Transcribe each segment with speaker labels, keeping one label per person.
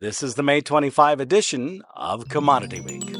Speaker 1: This is the May 25 edition of Commodity Week.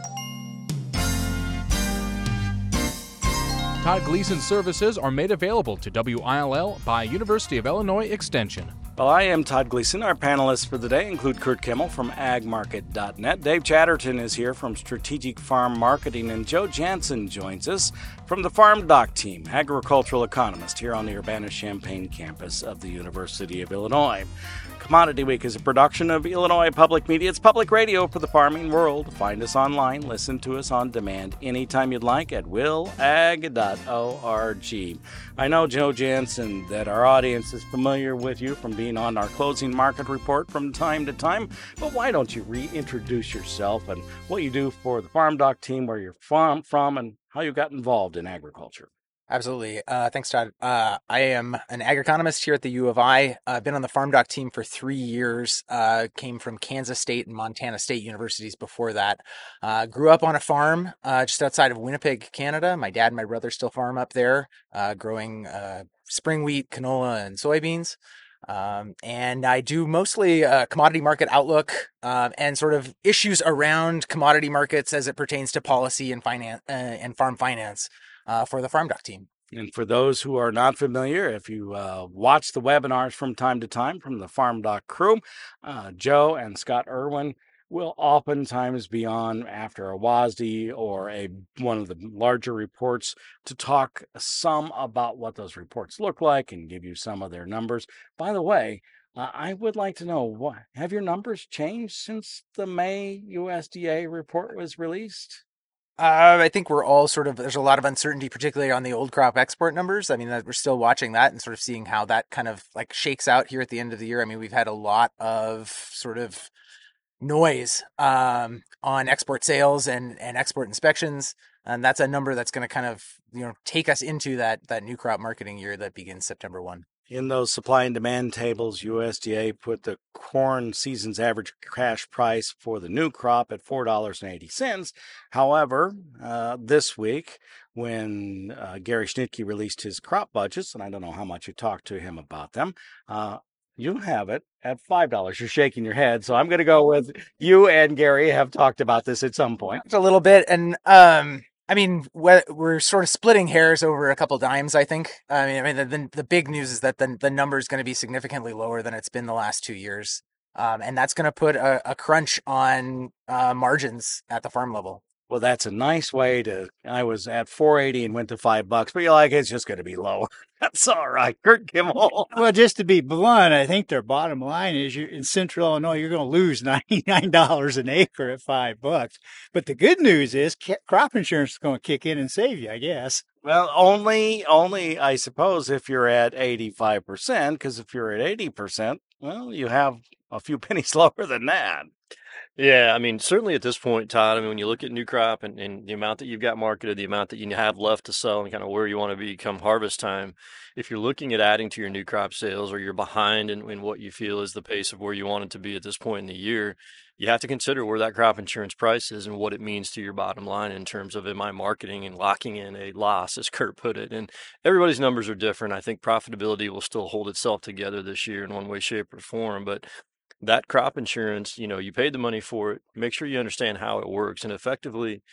Speaker 2: Todd Gleason services are made available to WILL by University of Illinois Extension.
Speaker 1: Well, I am Todd Gleason. Our panelists for the day include Kurt Kimmel from agmarket.net. Dave Chatterton is here from Strategic Farm Marketing, and Joe Jansen joins us from the Farm Doc team, agricultural economist here on the Urbana-Champaign campus of the University of Illinois. Commodity Week is a production of Illinois Public Media. It's public radio for the farming world. Find us online, listen to us on demand anytime you'd like at willag.org. I know, Joe Jansen, that our audience is familiar with you from being on our closing market report from time to time, but why don't you reintroduce yourself and what you do for the Farm Doc team, where you're from, and how you got involved in agriculture?
Speaker 3: Absolutely. Thanks, Todd. I am an agronomist here at the U of I. I've been on the Farm Doc team for 3 years. Came from Kansas State and Montana State universities before that. Grew up on a farm just outside of Winnipeg, Canada. My dad and my brother still farm up there, growing spring wheat, canola, and soybeans. And I do mostly commodity market outlook and sort of issues around commodity markets as it pertains to policy and finance and farm finance. For the Farm Doc team.
Speaker 1: And for those who are not familiar, if you watch the webinars from time to time from the Farm Doc crew, Joe and Scott Irwin will oftentimes be on after a WASDE or one of the larger reports to talk some about what those reports look like and give you some of their numbers. By the way, I would like to know, have your numbers changed since the May USDA report was released?
Speaker 3: I think we're all there's a lot of uncertainty, particularly on the old crop export numbers. I mean, we're still watching that and sort of seeing how that kind of like shakes out here at the end of the year. I mean, we've had a lot of sort of noise on export sales and export inspections. And that's a number that's going to kind of, take us into that new crop marketing year that begins September 1.
Speaker 1: In those supply and demand tables, USDA put the corn season's average cash price for the new crop at $4.80. However, this week, when Gary Schnitke released his crop budgets, and I don't know how much you talked to him about them, you have it at $5. You're shaking your head, so I'm going to go with you and Gary have talked about this at some point.
Speaker 3: A little bit, and I mean, we're sort of splitting hairs over a couple dimes, I think. I mean, the big news is that the number is going to be significantly lower than it's been the last 2 years. And that's going to put a crunch on margins at the farm level.
Speaker 1: Well, that's a nice way I was at $4.80 and went to $5, but you're like, it's just going to be lower. That's all right. Kurt Kimmel.
Speaker 4: Well, just to be blunt, I think their bottom line is in Central Illinois, you're going to lose $99 an acre at $5. But the good news is crop insurance is going to kick in and save you, I guess.
Speaker 1: Well, only, I suppose, if you're at 85%, because if you're at 80%, well, you have a few pennies lower than that.
Speaker 5: Yeah, I mean, certainly at this point, Todd, I mean, when you look at new crop and the amount that you've got marketed, the amount that you have left to sell and kind of where you want to be come harvest time, if you're looking at adding to your new crop sales or you're behind in what you feel is the pace of where you want it to be at this point in the year, you have to consider where that crop insurance price is and what it means to your bottom line in terms of am I marketing and locking in a loss, as Kurt put it. And everybody's numbers are different. I think profitability will still hold itself together this year in one way, shape, or form, but that crop insurance, you paid the money for it. Make sure you understand how it works. And effectively,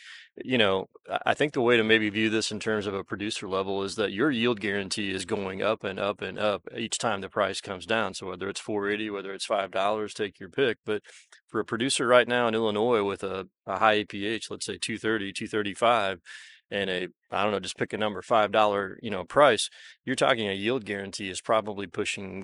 Speaker 5: I think the way to maybe view this in terms of a producer level is that your yield guarantee is going up and up and up each time the price comes down. So whether it's $4.80, whether it's $5, take your pick. But for a producer right now in Illinois with a high APH, let's say 230, 235, and just pick a number, $5, price, you're talking a yield guarantee is probably pushing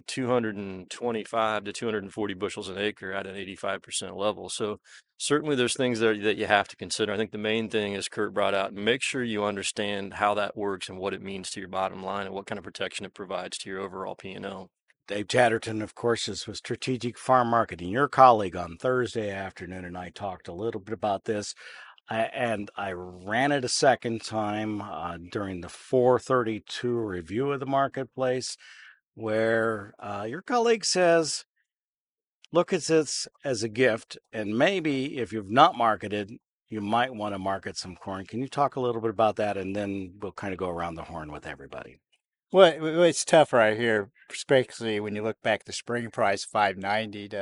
Speaker 5: 225 to 240 bushels an acre at an 85% level. So certainly there's things there that you have to consider. I think the main thing, as Kurt brought out, make sure you understand how that works and what it means to your bottom line and what kind of protection it provides to your overall P&L.
Speaker 1: Dave Chatterton, of course, is with Strategic Farm Marketing, your colleague on Thursday afternoon, and I talked a little bit about this. And I ran it a second time during the 432 review of the marketplace, where your colleague says, look at this as a gift, and maybe if you've not marketed, you might want to market some corn. Can you talk a little bit about that, and then we'll kind of go around the horn with everybody?
Speaker 4: Well, it's tough right here, especially when you look back at the spring price, $5.90, to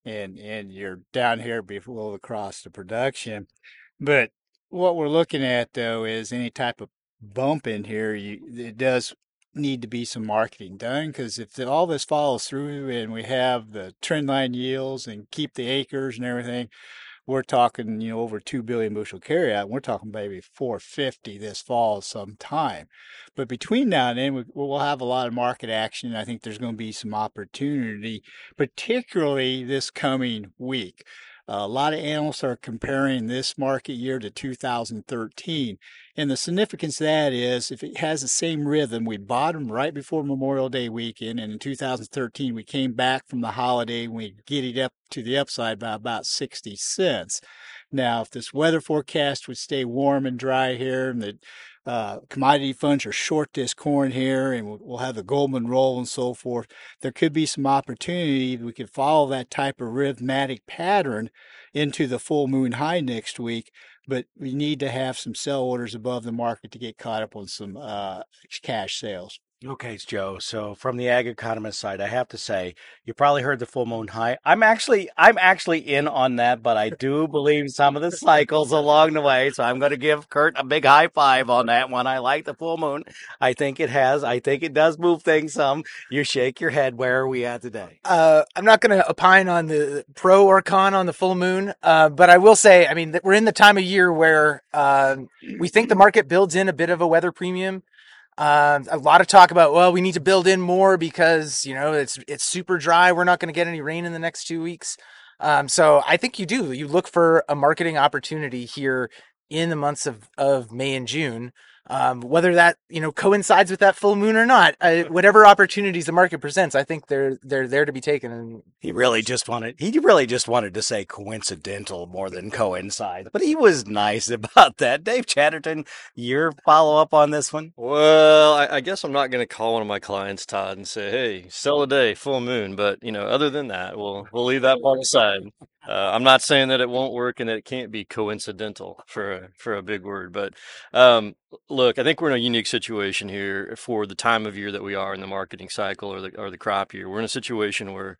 Speaker 4: and you're down here below the cost of production. But what we're looking at though is any type of bump in here, it does need to be some marketing done, because if all this follows through and we have the trend line yields and keep the acres and everything, we're talking, over 2 billion bushel carryout. We're talking maybe 450 this fall sometime. But between now and then, we'll have a lot of market action. I think there's going to be some opportunity, particularly this coming week. A lot of analysts are comparing this market year to 2013. And the significance of that is, if it has the same rhythm, we bottomed right before Memorial Day weekend. And in 2013, we came back from the holiday and we giddied up to the upside by about 60 cents. Now, if this weather forecast would stay warm and dry here, and the commodity funds are short this corn here, and we'll have the Goldman roll and so forth, there could be some opportunity. We could follow that type of rhythmatic pattern into the full moon high next week, but we need to have some sell orders above the market to get caught up on some cash sales.
Speaker 1: Okay, Joe. So from the ag economist side, I have to say, you probably heard the full moon high. I'm actually in on that, but I do believe some of the cycles along the way. So I'm going to give Kurt a big high five on that one. I like the full moon. I think it does move things some. You shake your head. Where are we at today?
Speaker 3: I'm not going to opine on the pro or con on the full moon, but I will say, I mean, we're in the time of year where we think the market builds in a bit of a weather premium. A lot of talk about, well, we need to build in more because, it's super dry. We're not going to get any rain in the next 2 weeks. So I think you look for a marketing opportunity here in the months of May and June. Whether that, coincides with that full moon or not, whatever opportunities the market presents, I think they're there to be taken. And
Speaker 1: he really just wanted to say coincidental more than coincide, but he was nice about that. Dave Chatterton, your follow up on this one?
Speaker 5: Well, I guess I'm not going to call one of my clients, Todd, and say, "Hey, sell a day, full moon." But other than that, we'll leave that part aside. I'm not saying that it won't work and that it can't be coincidental, for a big word, but look, I think we're in a unique situation here for the time of year that we are in the marketing cycle, or the crop year. We're in a situation where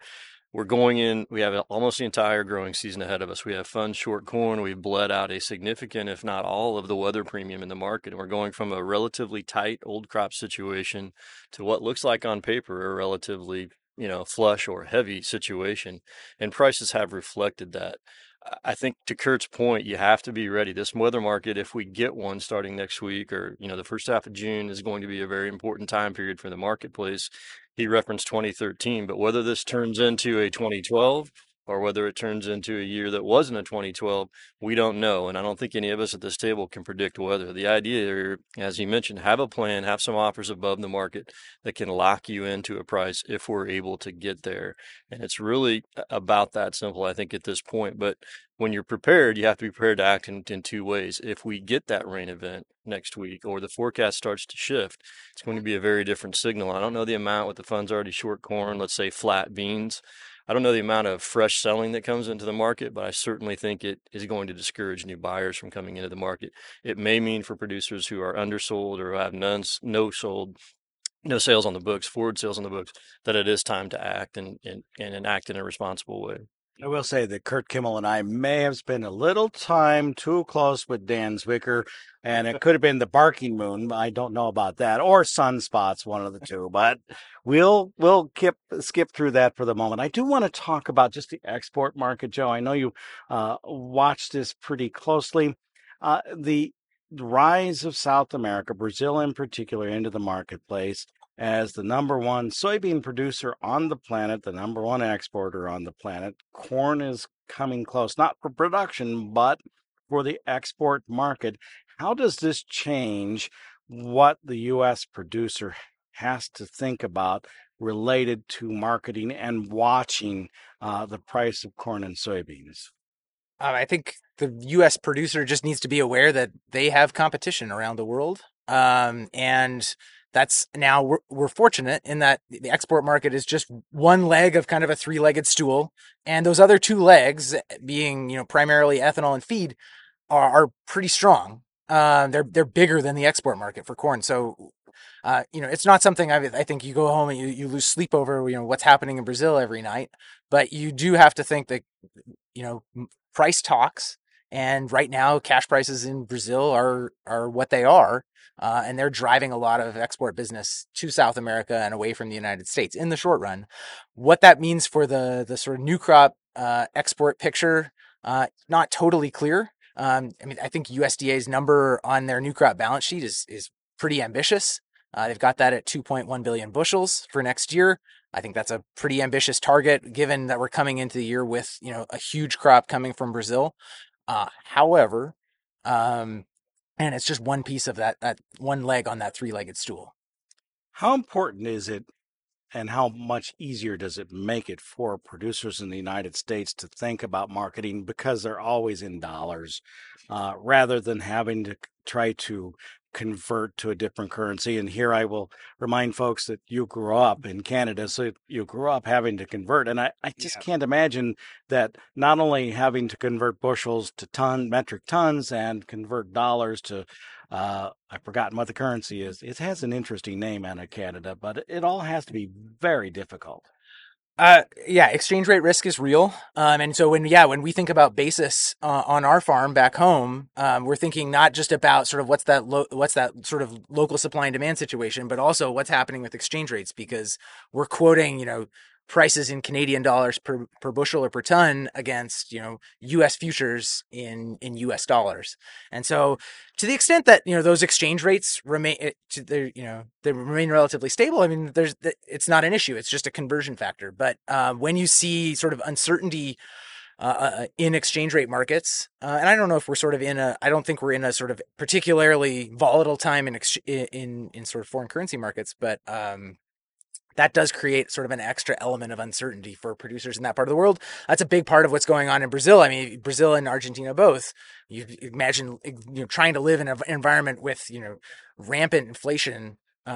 Speaker 5: we have almost the entire growing season ahead of us. We have fund short corn. We've bled out a significant, if not all, of the weather premium in the market. And we're going from a relatively tight old crop situation to what looks like on paper a relatively flush or heavy situation, and prices have reflected that. I think, to Kurt's point, you have to be ready. This weather market, if we get one starting next week, or the first half of June, is going to be a very important time period for the marketplace. He referenced 2013, but whether this turns into a 2012 or whether it turns into a year that wasn't a 2012, we don't know. And I don't think any of us at this table can predict weather. The idea here, as he mentioned, have a plan, have some offers above the market that can lock you into a price if we're able to get there. And it's really about that simple, I think, at this point. But when you're prepared, you have to be prepared to act in two ways. If we get that rain event next week, or the forecast starts to shift, it's going to be a very different signal. I don't know the amount with the funds already short corn, let's say flat beans. I don't know the amount of fresh selling that comes into the market, but I certainly think it is going to discourage new buyers from coming into the market. It may mean for producers who are undersold or have no sales on the books, forward sales on the books, that it is time to act and act in a responsible way.
Speaker 1: I will say that Kurt Kimmel and I may have spent a little time too close with Dan Zwicker, and it could have been the barking moon. I don't know about that, or sunspots, one of the two. But we'll skip through that for the moment. I do want to talk about just the export market, Joe. I know you watched this pretty closely. The rise of South America, Brazil in particular, into the marketplace as the number one soybean producer on the planet, the number one exporter on the planet. Corn is coming close, not for production, but for the export market. How does this change what the U.S. producer has to think about related to marketing and watching the price of corn and soybeans?
Speaker 3: I think the U.S. producer just needs to be aware that they have competition around the world. And that's now we're fortunate in that the export market is just one leg of kind of a three-legged stool. And those other two legs, being, primarily ethanol and feed, are pretty strong. They're bigger than the export market for corn. So, it's not something I think you go home and you lose sleep over, what's happening in Brazil every night. But you do have to think that, price talks. And right now, cash prices in Brazil are what they are, and they're driving a lot of export business to South America and away from the United States in the short run. What that means for the sort of new crop export picture, not totally clear. I think USDA's number on their new crop balance sheet is pretty ambitious. They've got that at 2.1 billion bushels for next year. I think that's a pretty ambitious target, given that we're coming into the year with a huge crop coming from Brazil. However, and it's just one piece of that one leg on that three-legged stool.
Speaker 1: How important is it, and how much easier does it make it for producers in the United States to think about marketing, because they're always in dollars, rather than having to try to convert to a different currency? And here I will remind folks that you grew up in Canada, so you grew up having to convert. And I just can't imagine that not only having to convert bushels to metric tons and convert dollars to, I've forgotten what the currency is. It has an interesting name out of Canada, but it all has to be very difficult.
Speaker 3: Exchange rate risk is real. And so when we think about basis on our farm back home, we're thinking not just about sort of what's that sort of local supply and demand situation, but also what's happening with exchange rates, because we're quoting, prices in Canadian dollars per bushel or per ton against, US futures in US dollars. And so to the extent that, those exchange rates remain, they remain relatively stable, it's not an issue. It's just a conversion factor. But when you see sort of uncertainty in exchange rate markets, and I don't know if we're sort of I don't think we're in a sort of particularly volatile time in sort of foreign currency markets, but that does create sort of an extra element of uncertainty for producers in that part of the world. That's a big part of what's going on in Brazil. Brazil and Argentina both. You imagine, trying to live in an environment with, rampant inflation,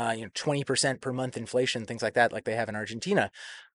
Speaker 3: 20% per month inflation, things like that, like they have in Argentina.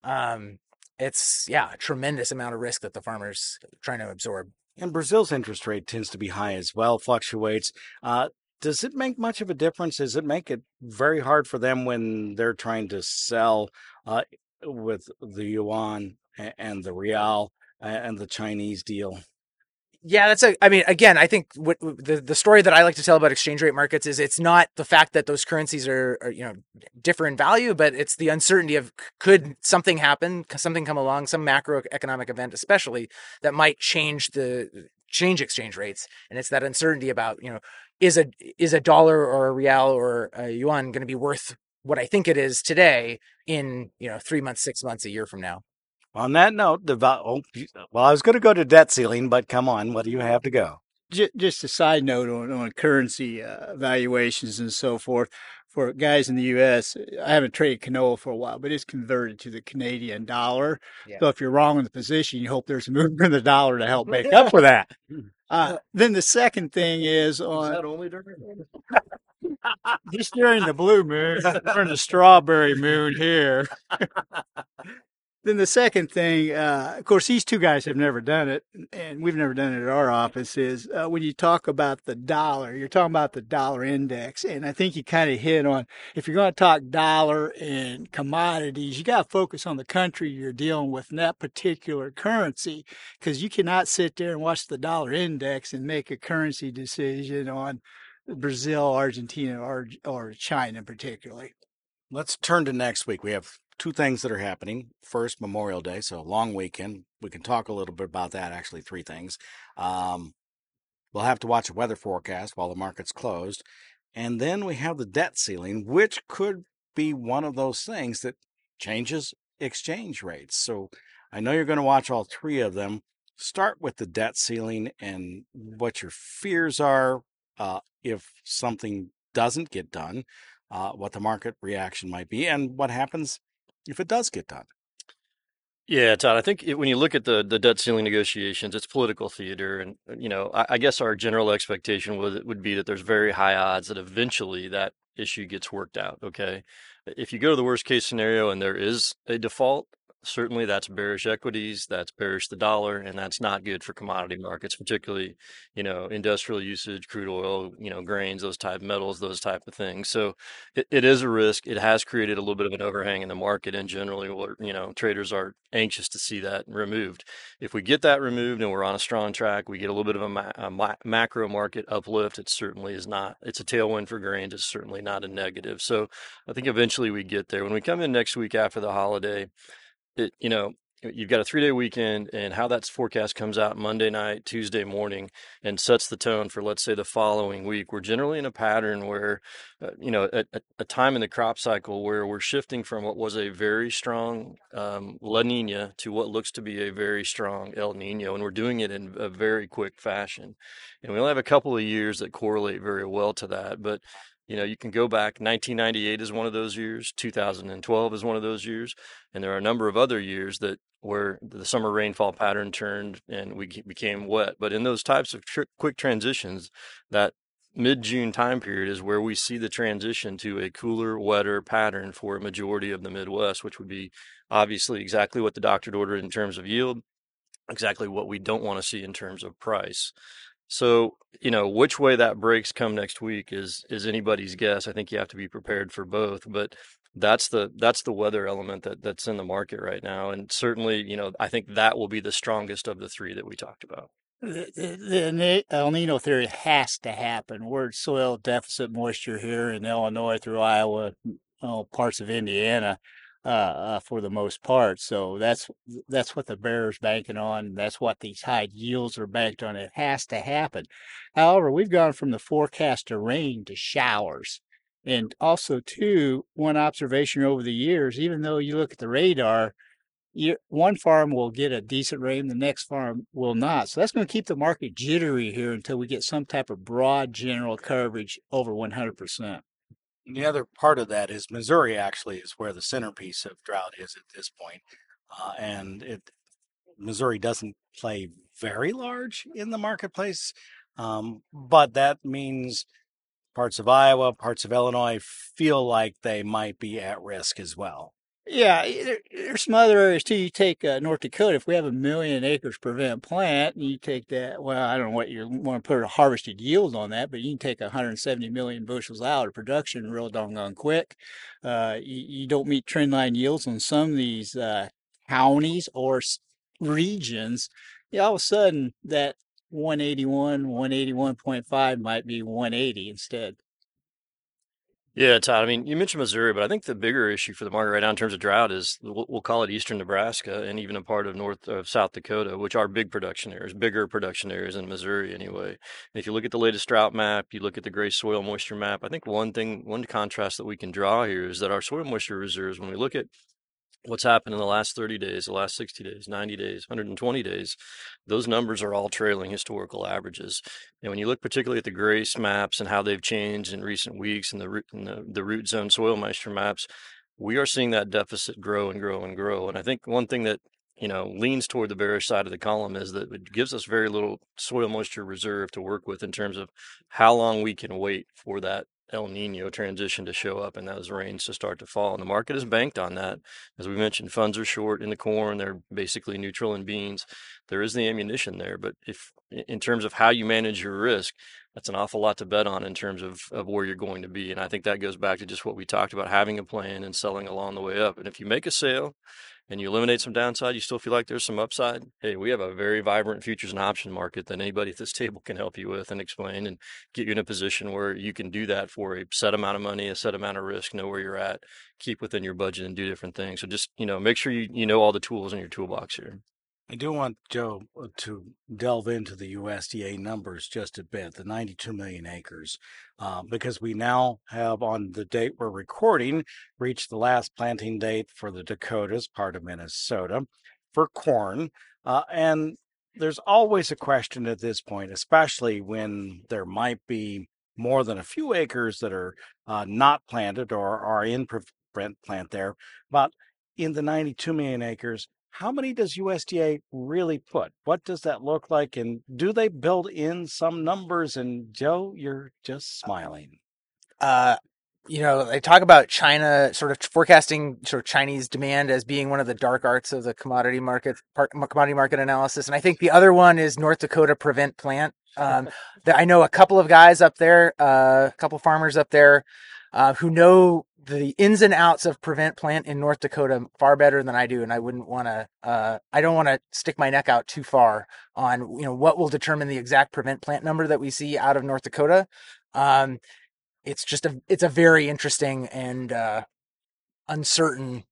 Speaker 3: It's a tremendous amount of risk that the farmer's trying to absorb.
Speaker 1: And Brazil's interest rate tends to be high as well, fluctuates. Does it make much of a difference? Does it make it very hard for them when they're trying to sell with the yuan and the real and the Chinese deal?
Speaker 3: Yeah, again, I think what the story that I like to tell about exchange rate markets is it's not the fact that those currencies are differ in value, but it's the uncertainty of, could something happen, something come along, some macroeconomic event especially, that might change exchange rates. And it's that uncertainty about, is a dollar or a real or a yuan going to be worth what I think it is today in 3 months, 6 months, a year from now?
Speaker 1: On that note, I was going to go to debt ceiling, but come on, what do you have to go?
Speaker 4: Just a side note on currency valuations and so forth. For guys in the U.S., I haven't traded canola for a while, but it's converted to the Canadian dollar. Yeah. So if you're wrong in the position, you hope there's a movement in the dollar to help make up for that. Then the second thing is
Speaker 5: that only during
Speaker 4: just during the blue moon, during the strawberry moon here. Then the second thing, of course, these two guys have never done it, and we've never done it at our office, is when you talk about the dollar, you're talking about the dollar index. And I think you kind of hit on, if you're going to talk dollar and commodities, you got to focus on the country you're dealing with in that particular currency, because you cannot sit there and watch the dollar index and make a currency decision on Brazil, Argentina, or China particularly.
Speaker 1: Let's turn to next week. We have two things that are happening. First, Memorial Day, so a long weekend. We can talk a little bit about that, actually, three things. We'll have to watch a weather forecast while the market's closed. And then we have the debt ceiling, which could be one of those things that changes exchange rates. So I know you're going to watch all three of them. Start with the debt ceiling and what your fears are if something doesn't get done. What the market reaction might be, and what happens if it does get done.
Speaker 5: Yeah, Todd, I think when you look at the debt ceiling negotiations, it's political theater. And, I guess our general expectation would be that there's very high odds that eventually that issue gets worked out, okay? If you go to the worst case scenario and there is a default, certainly that's bearish equities, that's bearish the dollar, and that's not good for commodity markets, particularly, industrial usage, crude oil, grains, those type metals, those type of things. So it is a risk. It has created a little bit of an overhang in the market, and generally, traders are anxious to see that removed. If we get that removed and we're on a strong track, we get a little bit of a macro market uplift. It certainly is not. It's a tailwind for grains. It's certainly not a negative. So I think eventually we get there. When we come in next week after the holiday, you've got a 3-day weekend, and how that forecast comes out Monday night, Tuesday morning, and sets the tone for, let's say, the following week. We're generally in a pattern where, a time in the crop cycle where we're shifting from what was a very strong La Nina to what looks to be a very strong El Nino, and we're doing it in a very quick fashion. And we only have a couple of years that correlate very well to that, but you can go back. 1998 is one of those years. 2012 is one of those years. And there are a number of other years where the summer rainfall pattern turned and we became wet. But in those types of quick transitions, that mid-June time period is where we see the transition to a cooler, wetter pattern for a majority of the Midwest, which would be obviously exactly what the doctor ordered in terms of yield, exactly what we don't want to see in terms of price. So, which way that breaks come next week is anybody's guess. I think you have to be prepared for both, but that's the weather element that's in the market right now. And certainly, I think that will be the strongest of the three that we talked about.
Speaker 4: The El Nino theory has to happen. We're at soil deficit moisture here in Illinois through Iowa, parts of Indiana, for the most part. So that's what the bear's banking on. That's what these high yields are banked on. It has to happen. However, we've gone from the forecast to rain to showers. And also, too, one observation over the years, even though you look at the radar, one farm will get a decent rain, the next farm will not. So that's going to keep the market jittery here until we get some type of broad general coverage over 100%.
Speaker 1: The other part of that is Missouri actually is where the centerpiece of drought is at this point. Missouri doesn't play very large in the marketplace, but that means parts of Iowa, parts of Illinois feel like they might be at risk as well.
Speaker 4: Yeah, there's some other areas too. You take North Dakota, if we have 1 million acres per event plant, and you take that, well, I don't know what you want to put a harvested yield on that, but you can take 170 million bushels out of production real doggone quick. You don't meet trend line yields on some of these counties or regions. Yeah, all of a sudden that 181, 181.5 might be 180 instead.
Speaker 5: Yeah, Todd. I mean, you mentioned Missouri, but I think the bigger issue for the market right now in terms of drought is we'll call it eastern Nebraska and even a part of South Dakota, which are bigger production areas than Missouri anyway. And if you look at the latest drought map, you look at the gray soil moisture map, I think one contrast that we can draw here is that our soil moisture reserves, when we look at what's happened in the last 30 days, the last 60 days, 90 days, 120 days, those numbers are all trailing historical averages. And when you look particularly at the GRACE maps and how they've changed in recent weeks and the root zone soil moisture maps, we are seeing that deficit grow and grow and grow. And I think one thing that leans toward the bearish side of the column is that it gives us very little soil moisture reserve to work with in terms of how long we can wait for that El Nino transition to show up and those rains to start to fall. And the market is banked on that. As we mentioned, funds are short in the corn. They're basically neutral in beans. There is the ammunition there. But if in terms of how you manage your risk, that's an awful lot to bet on in terms of where you're going to be. And I think that goes back to just what we talked about, having a plan and selling along the way up. And if you make a sale and you eliminate some downside, you still feel like there's some upside. Hey, we have a very vibrant futures and option market that anybody at this table can help you with and explain and get you in a position where you can do that for a set amount of money, a set amount of risk, know where you're at, keep within your budget and do different things. So just, make sure you know all the tools in your toolbox here.
Speaker 1: I do want Joe to delve into the USDA numbers just a bit, the 92 million acres, because we now have, on the date we're recording, reached the last planting date for the Dakotas, part of Minnesota, for corn. And there's always a question at this point, especially when there might be more than a few acres that are not planted or are in plant there. But in the 92 million acres, how many does USDA really put? What does that look like? And do they build in some numbers? And Joe, you're just smiling.
Speaker 3: They talk about China sort of forecasting sort of Chinese demand as being one of the dark arts of the commodity market analysis. And I think the other one is North Dakota prevent plant. I know a couple of guys up there, a couple farmers up there, who know the ins and outs of prevent plant in North Dakota far better than I do. And I wouldn't want to, I don't want to stick my neck out too far on, what will determine the exact prevent plant number that we see out of North Dakota. It's a very interesting and uncertain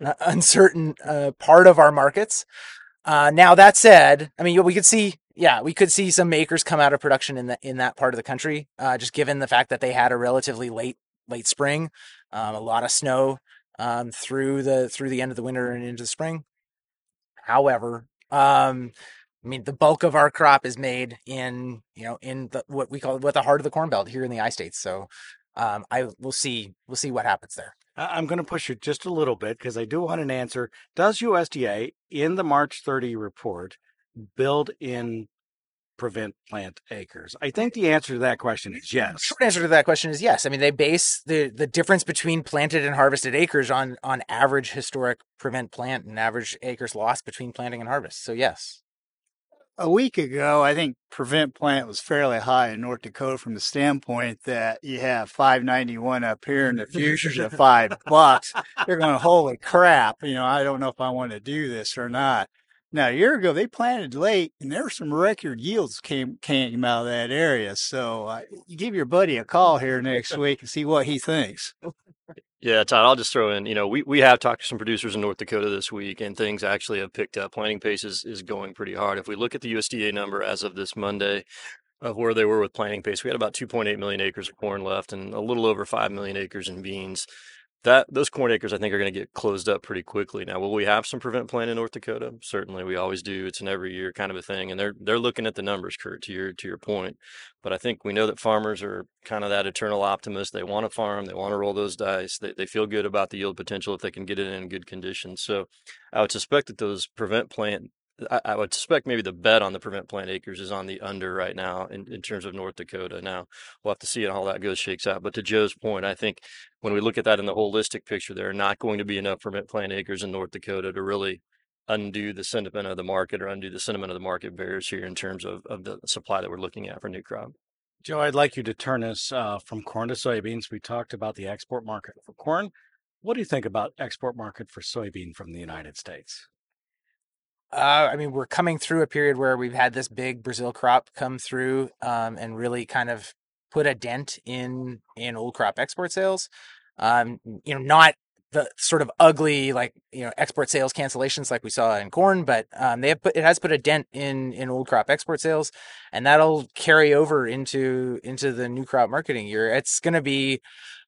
Speaker 3: part of our markets. Now that said, I mean, we could see some makers come out of production in that part of the country, just given the fact that they had a relatively late spring, a lot of snow through the end of the winter and into the spring. However, I mean, the bulk of our crop is made in what the heart of the Corn Belt here in the I-States. So, we'll see what happens there.
Speaker 1: I'm going to push it just a little bit because I do want an answer. Does USDA in the March 30 report build in prevent plant acres? I think the answer to that question is yes.
Speaker 3: Short answer to that question is yes. I mean, they base the difference between planted and harvested acres on average historic prevent plant and average acres lost between planting and harvest. So yes.
Speaker 4: A week ago, I think prevent plant was fairly high in North Dakota from the standpoint that you have 591 up here and the futures at $5. You're going, holy crap. I don't know if I want to do this or not. Now, a year ago, they planted late, and there were some record yields came out of that area. So you give your buddy a call here next week and see what he thinks.
Speaker 5: Yeah, Todd, I'll just throw in, we have talked to some producers in North Dakota this week, and things actually have picked up. Planting pace is going pretty hard. If we look at the USDA number as of this Monday of where they were with planting pace, we had about 2.8 million acres of corn left and a little over 5 million acres in beans. Those corn acres, I think, are going to get closed up pretty quickly. Now, will we have some prevent plant in North Dakota? Certainly, we always do. It's an every year kind of a thing, and they're looking at the numbers, Kurt. To your point, but I think we know that farmers are kind of that eternal optimist. They want to farm, they want to roll those dice. They feel good about the yield potential if they can get it in good conditions. So, I would suspect that those prevent plant. I would suspect maybe the bet on the prevent plant acres is on the under right now in terms of North Dakota. Now, we'll have to see how that shakes out. But to Joe's point, I think when we look at that in the holistic picture, there are not going to be enough prevent plant acres in North Dakota to really undo the sentiment of the market or undo the sentiment of the market bears here in terms of the supply that we're looking at for new crop.
Speaker 1: Joe, I'd like you to turn us from corn to soybeans. We talked about the export market for corn. What do you think about export market for soybean from the United States?
Speaker 3: I mean, we're coming through a period where we've had this big Brazil crop come through and really kind of put a dent in old crop export sales. Not the sort of ugly export sales cancellations like we saw in corn, but it has put a dent in old crop export sales, and that'll carry over into the new crop marketing year. It's going to be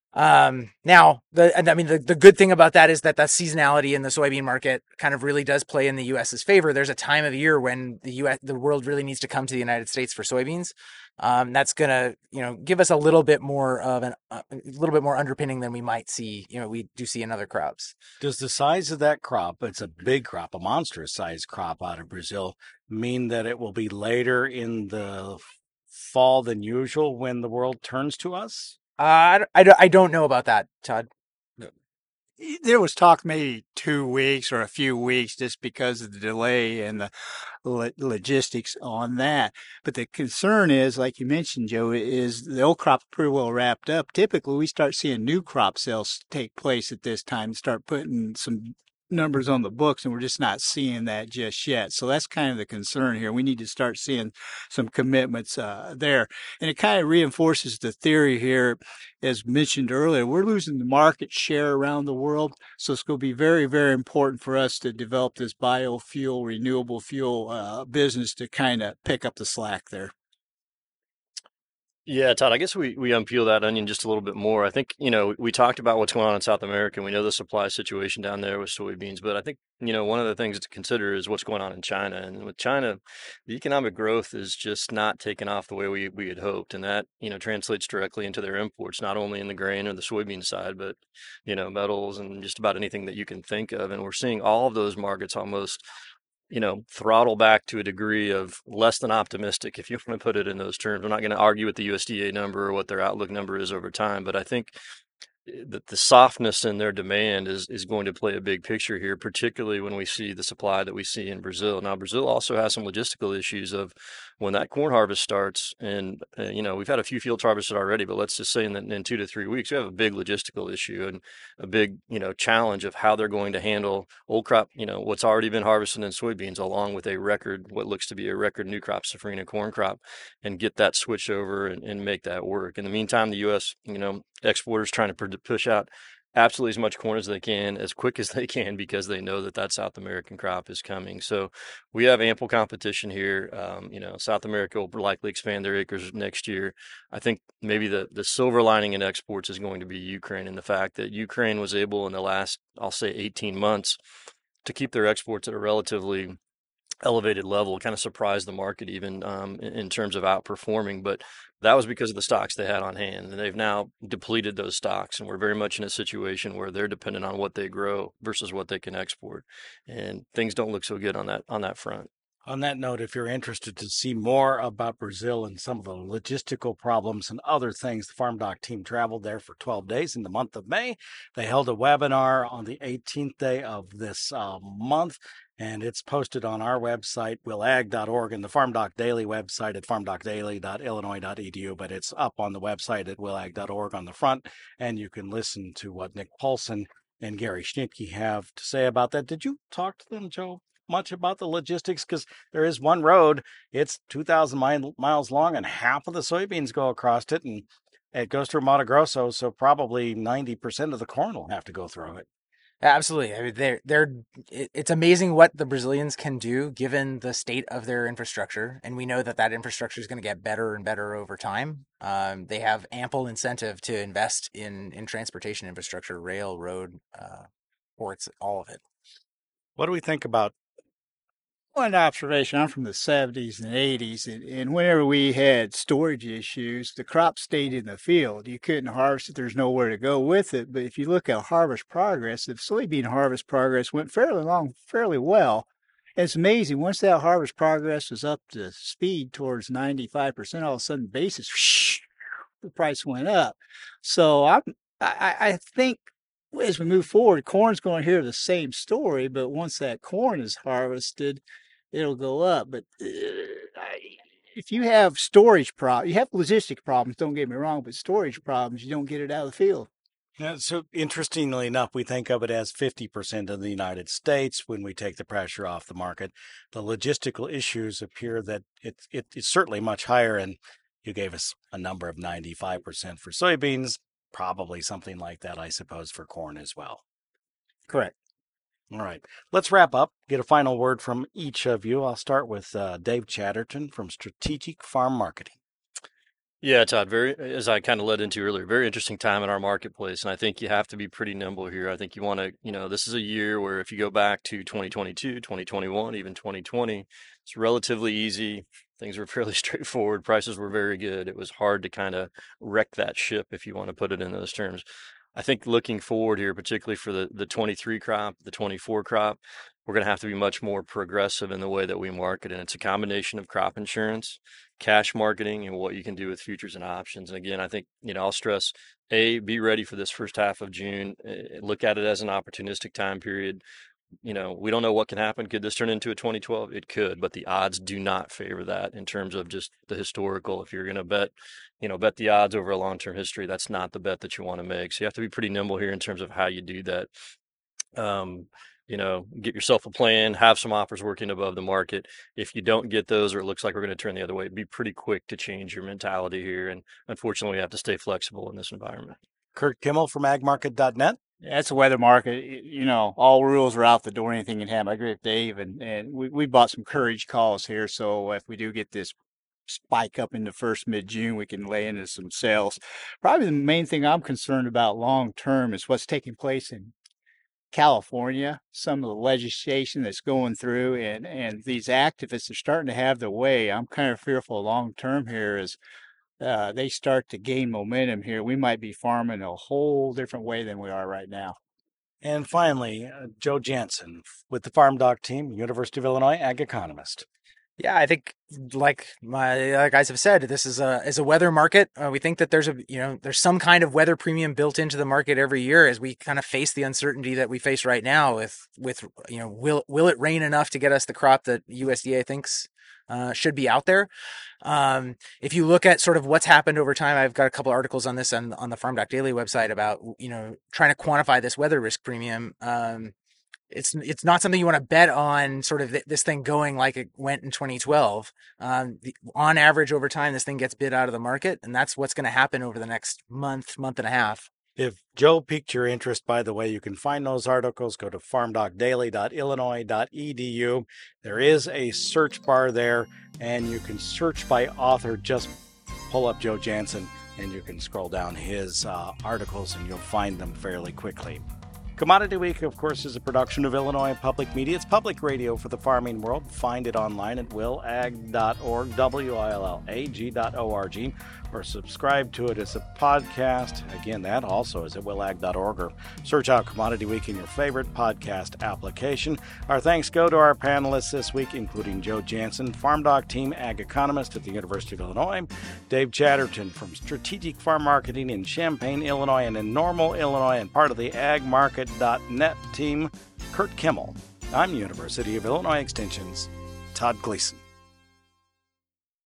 Speaker 3: the good thing about that is that the seasonality in the soybean market kind of really does play in the U.S.'s favor. There's a time of year when the world really needs to come to the United States for soybeans. That's gonna, give us a little bit more of a little bit more underpinning than we might see, we do see in other crops.
Speaker 1: Does the size of that crop, it's a big crop, a monstrous size crop out of Brazil, mean that it will be later in the fall than usual when the world turns to us?
Speaker 3: I don't know about that, Todd.
Speaker 4: There was talk maybe 2 weeks or a few weeks just because of the delay and the logistics on that. But the concern is, like you mentioned, Joe, is the old crop pretty well wrapped up. Typically, we start seeing new crop sales take place at this time, start putting some numbers on the books, and we're just not seeing that just yet. So that's kind of the concern here. We need to start seeing some commitments there. And it kind of reinforces the theory here, as mentioned earlier, we're losing the market share around the world. So it's going to be very, very important for us to develop this biofuel, renewable fuel business to kind of pick up the slack there.
Speaker 5: Yeah, Todd, I guess we unpeel that onion just a little bit more. I think, we talked about what's going on in South America, and we know the supply situation down there with soybeans, but I think, one of the things to consider is what's going on in China. And with China, the economic growth is just not taking off the way we had hoped. And that, translates directly into their imports, not only in the grain or the soybean side, but, metals and just about anything that you can think of. And we're seeing all of those markets almost throttle back to a degree of less than optimistic, if you want to put it in those terms. I'm not going to argue with the USDA number or what their outlook number is over time, but I think the softness in their demand is going to play a big picture here, particularly when we see the supply that we see in Brazil. Now, Brazil also has some logistical issues of when that corn harvest starts, and we've had a few fields harvested already, but let's just say in 2 to 3 weeks, we have a big logistical issue and a big challenge of how they're going to handle old crop, what's already been harvested in soybeans, along with what looks to be a record new crop safrinha corn crop, and get that switch over and make that work. In the meantime, the U.S. exporters trying to push out absolutely as much corn as they can, as quick as they can, because they know that South American crop is coming. So we have ample competition here. South America will likely expand their acres next year. I think maybe the silver lining in exports is going to be Ukraine, and the fact that Ukraine was able in the last, I'll say 18 months, to keep their exports at a relatively elevated level, kind of surprised the market even in terms of outperforming. But that was because of the stocks they had on hand, and they've now depleted those stocks, and we're very much in a situation where they're dependent on what they grow versus what they can export, and things don't look so good on that front.
Speaker 1: On that note, if you're interested to see more about Brazil and some of the logistical problems and other things, the Farm Doc team traveled there for 12 days in the month of May. They held a webinar on the 18th day of this month, and it's posted on our website, willag.org, and the Farm Doc Daily website at farmdocdaily.illinois.edu, but it's up on the website at willag.org on the front, and you can listen to what Nick Paulson and Gary Schnittke have to say about that. Did you talk to them, Joe, much about the logistics? Because there is one road, it's 2,000 miles long, and half of the soybeans go across it, and it goes through Mato Grosso, so probably 90% of the corn will have to go through it.
Speaker 3: Absolutely. I mean, it's amazing what the Brazilians can do given the state of their infrastructure. And we know that infrastructure is going to get better and better over time. They have ample incentive to invest in transportation infrastructure, rail, road, ports, all of it.
Speaker 1: What do we think about?
Speaker 4: One observation, I'm from the 70s and 80s, and whenever we had storage issues, the crop stayed in the field. You couldn't harvest it. There's nowhere to go with it. But if you look at harvest progress, the soybean harvest progress went fairly well. It's amazing. Once that harvest progress was up to speed towards 95%, all of a sudden basis, whoosh, the price went up. So I think as we move forward, corn's going to hear the same story, but once that corn is harvested, it'll go up. But if you have storage problems, you have logistic problems, don't get me wrong, but storage problems, you don't get it out of the field.
Speaker 1: Yeah, so interestingly enough, we think of it as 50% in the United States when we take the pressure off the market. The logistical issues appear that it's certainly much higher, and you gave us a number of 95% for soybeans. Probably something like that, I suppose, for corn as well.
Speaker 4: Correct.
Speaker 1: All right. Let's wrap up. Get a final word from each of you. I'll start with Dave Chatterton from Strategic Farm Marketing.
Speaker 5: Yeah, Todd, as I kind of led into earlier, very interesting time in our marketplace. And I think you have to be pretty nimble here. I think you want to, this is a year where if you go back to 2022, 2021, even 2020, it's relatively easy. Things were fairly straightforward. Prices were very good. It was hard to kind of wreck that ship, if you want to put it in those terms. I think looking forward here, particularly for the 23 crop, the 24 crop, we're going to have to be much more progressive in the way that we market. And it's a combination of crop insurance, cash marketing, and what you can do with futures and options. And again, I think, I'll stress, be ready for this first half of June. Look at it as an opportunistic time period. We don't know what can happen. Could this turn into a 2012? It could, but the odds do not favor that in terms of just the historical. If you're going to bet the odds over a long-term history, that's not the bet that you want to make. So you have to be pretty nimble here in terms of how you do that. Get yourself a plan, have some offers working above the market. If you don't get those, or it looks like we're going to turn the other way, be pretty quick to change your mentality here. And unfortunately, we have to stay flexible in this environment.
Speaker 1: Kurt Kimmel from agmarket.net.
Speaker 4: That's a weather market. All rules are out the door. Anything can happen. I agree with Dave, and we bought some courage calls here. So if we do get this spike up into mid-June, we can lay into some sales. Probably the main thing I'm concerned about long term is what's taking place in California, some of the legislation that's going through, and these activists are starting to have their way. I'm kind of fearful long term here as they start to gain momentum here. We might be farming a whole different way than we are right now.
Speaker 1: And finally, Joe Jansen with the Farm Doc team, University of Illinois ag economist.
Speaker 3: Yeah, I think like my guys have said, this is a weather market. We think that there's some kind of weather premium built into the market every year as we kind of face the uncertainty that we face right now with will it rain enough to get us the crop that USDA thinks should be out there. If you look at sort of what's happened over time, I've got a couple articles on this on the Farm Doc Daily website about trying to quantify this weather risk premium. It's not something you want to bet on sort of this thing going like it went in 2012. On average over time, this thing gets bid out of the market, and that's what's going to happen over the next month and a half.
Speaker 1: If Joe piqued your interest, by the way, you can find those articles. Go to farmdocdaily.illinois.edu. There is a search bar there, and you can search by author. Just pull up Joe Jansen, and you can scroll down his articles, and you'll find them fairly quickly. Commodity Week, of course, is a production of Illinois Public Media. It's public radio for the farming world. Find it online at willag.org, willag.org, or subscribe to it as a podcast. Again, that also is at willag.org, or search out Commodity Week in your favorite podcast application. Our thanks go to our panelists this week, including Joe Jansen, Farm Doc Team Ag Economist at the University of Illinois, Dave Chatterton from Strategic Farm Marketing in Champaign, Illinois, and in Normal, Illinois, and part of the AgMarket.net team, Kurt Kimmel. I'm University of Illinois Extension's Todd Gleason.